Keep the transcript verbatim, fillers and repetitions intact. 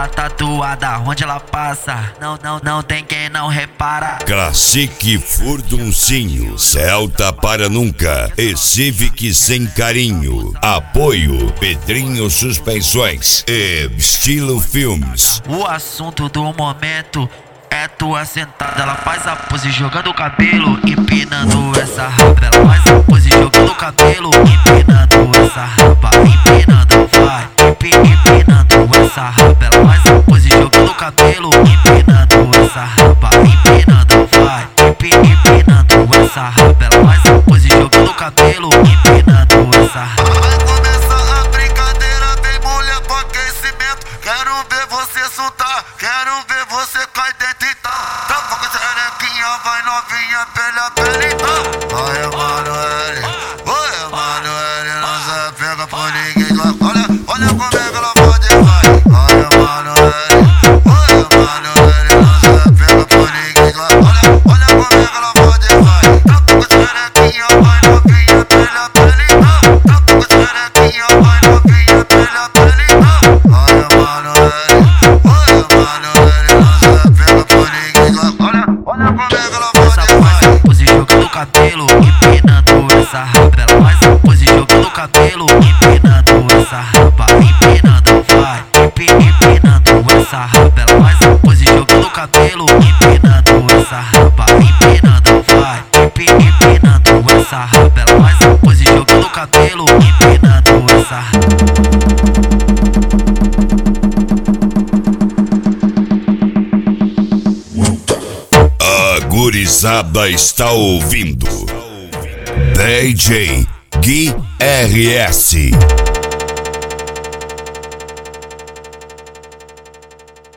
tá tatuada onde ela passa. Não, não, não tem quem não repara. Classic Furduncinho, Celta para nunca e Civic sem carinho. Apoio Pedrinho Suspensões e Estilo Filmes. O assunto do momento é tua sentada. Ela faz a pose jogando o cabelo, empinando essa raba. Ela faz a pose jogando o cabelo, empinando essa raba. Empinando, vai, empinando essa raba. Ela faz a pose jogando o cabelo, empinando essa raba. Empinando, vai, empinando essa raba. Ela faz a pose jogando o cabelo, empinando essa raba. Vai começar a brincadeira, vem mulher com aquecimento. Quero ver você soltar, quero ver você cair dentro e tá. Tapa com a xerequinha, vai novinha pela pele, tá. Vai, Emanuele, oi, Emanuele, não se pega por ninguém. Olha, olha como é que ela pode, vai. Vai, Emanuele, oi, Emanuele, não se pega por ninguém. Olha, olha como é que ela pode, vai. Tapa com a xerequinha, vai novinha pela pele, tá. Tapa com a xerequinha, vai novinha pela pele, tá. Vai, Emanuele, oi, Emanuele, não se pega por ninguém. Olha, olha como é que ela pode, vai. Pose jogando o cabelo, empinando essa raba. Ela faz a pose jogando o cabelo, empinando essa raba. Empinando, vai, empinando essa raba. Ela faz a pose jogando o cabelo, empinando essa raba. Empinando, vai, empinando essa raba. Ela faz a pose jogando o cabelo, empinando essa raba. A gurizada está ouvindo D J Gui R S.